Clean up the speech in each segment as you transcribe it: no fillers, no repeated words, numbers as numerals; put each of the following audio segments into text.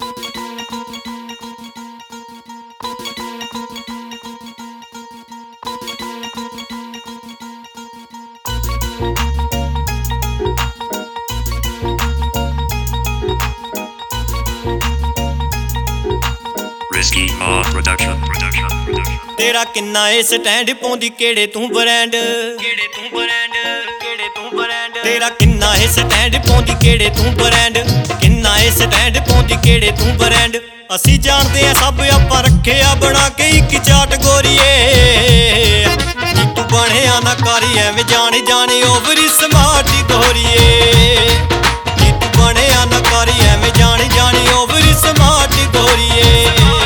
Risky production. ਤੇਰਾ ਕਿੰਨਾ ਏ stand ਪਾਉਂਦੀ ਕਿਹੜੇ ਤੂੰ ਬ੍ਰਾਂਡ ਤੇਰਾ ਕਿੰਨਾ ਏ ਸਟੈਂਡ ਪਾਉਂਦੀ ਕਿਹੜੇ ਤੂੰ ਬ੍ਰਾਂਡ ਕਿੰਨਾ ਏ ਸਟੈਂਡ ਪਾਉਂਦੀ ਕਿਹੜੇ ਤੂੰ ਬ੍ਰਾਂਡ ਅਸੀਂ ਜਾਣਦੇ ਆ ਸਭ ਆਪਾਂ ਰੱਖਿਆ ਬਣਾ ਕੇ ਇੱਕ ਚਾਟ ਗੋਰੀਏ ਨੀ ਤੂੰ ਬਣਿਆ ਨਾ ਕਰੀ ਐਵੇਂ ਜਾਣੇ ਓਵਰ ਸਮਾਰਟ ਗੋਰੀਏ ਨੀ ਤੂੰ ਬਣਿਆ ਨਾ ਕਰੀ ਐਵੇਂ ਜਾਣੇ ਓਵਰ ਸਮਾਰਟ ਗੋਰੀਏ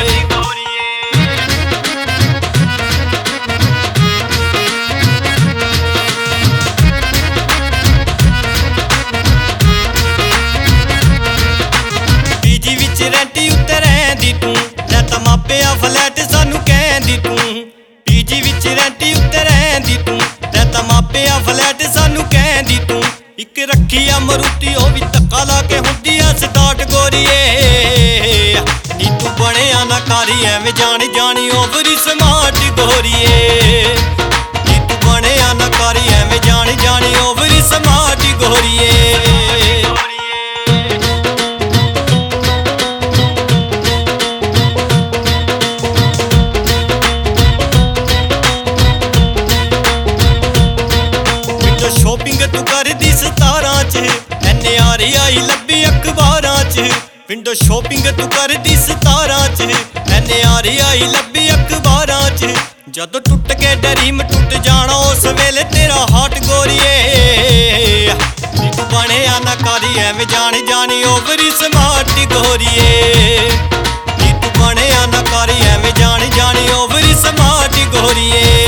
ਰੈਂਟੀ ਉੱਤੇ ਰਹਿੰਦੀ ਤੂੰ ਲੈ ਤਾਂ ਮਾਪਿਆ ਫਲੈਟ ਸਾਨੂੰ ਕਹਿੰਦੀ ਤੂੰ ਪੀਜੀ ਵਿੱਚ ਰੈਂਟੀ ਉੱਤੇ ਰਹਿੰਦੀ ਤੂੰ ਲੈ ਤਾਂ ਮਾਪਿਆ ਫਲੈਟ ਸਾਨੂੰ ਕਹਿੰਦੀ ਤੂੰ ਇੱਕ ਰੱਖੀ ਆ ਮਰੂਤੀ ਉਹ ਵੀ ਧੱਕਾ ਲਾ ਕੇ ਹੁੰਦੀ ਆ ਸਟਾਰਟ ਗੋਰੀਏ ਨੀ ਤੂੰ ਬਣਿਆ ਨਾ ਕਰੀ ਐਵੇਂ ਜਾਣੀ ਓਵਰ ਸਮਾਰਟ ਗੋਰੀਏ ਨੀ ਤੂੰ ਬਣਿਆ ਨਾ ਕਰੀ ਐਵੇਂ ਜਾਣੀ ਓਵਰ ਸਮਾਰਟ ਗੋਰੀਏ ਸ਼ੋਪਿੰਗ ਤੂੰ ਕਰਦੀ ਸਤਾਰਾਂ ਚ NRI ਲੱਭੀ ਅਖਬਾਰਾਂ ਚ ਵਿੰਡੋ ਸ਼ੋਪਿੰਗ ਤੂੰ ਕਰਦੀ ਸਤਾਰਾਂ ਚ NRI ਲੱਭੀ ਅਖਬਾਰਾਂ ਚ ਜਦੋਂ ਟੁੱਟ ਕੇ ਡਰੀਮ ਟੁੱਟ ਜਾਣਾ ਉਸ ਵੇਲੇ ਤੇਰਾ ਹਾਰਟ ਗੋਰੀਏ ਨੀ ਤੂੰ ਬਣਿਆ ਨਾ ਕਰੀ ਐਵੇਂ ਜਾਣੀ ਓਵਰ ਸਮਾਰਟ ਗੋਰੀਏ ਨੀ ਤੂੰ ਬਣਿਆ ਨਾ ਕਰੀ ਐਵੇਂ ਜਾਣੀ ਓਵਰ ਸਮਾਰਟ ਗੋਰੀਏ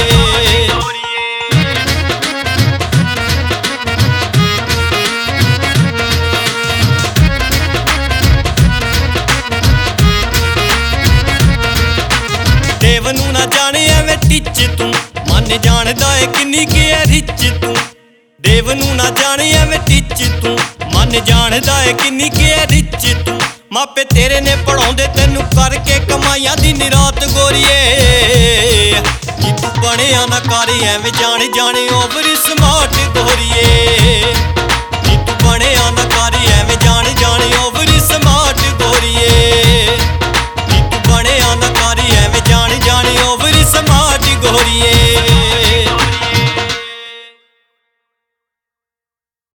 ਦੇਵ ਨੂੰ ਨਾ ਜਾਣੇ ਐਵੇਂ ਟਿੱਚ ਤੂੰ ਮਨ ਜਾਣਦਾ ਏ ਕਿੰਨੀ ਕਿ ਐ ਰਿਚ ਤੂੰ ਦੇਵ ਨੂੰ ਨਾ ਜਾਣੇ ਐਵੇਂ ਟਿੱਚ ਤੂੰ ਮਨ ਜਾਣਦਾ ਏ ਕਿੰਨੀ ਕਿ ਐ ਰਿਚ ਤੂੰ ਮਾਪੇ ਤੇਰੇ ਨੇ ਪੜਾਉਂਦੇ ਤੈਨੂੰ ਕਰਕੇ ਕਮਾਈਆਂ ਦੀ ਨਿਰਾਤ ਗੋਰੀਏ ਨੀ ਤੂੰ ਬਣਿਆ ਨਾ ਕਰੀ ਐਵੇਂ ਜਾਣੇ ਓਵਰ ਸਮਾਰਟ ਗੋਰੀਏ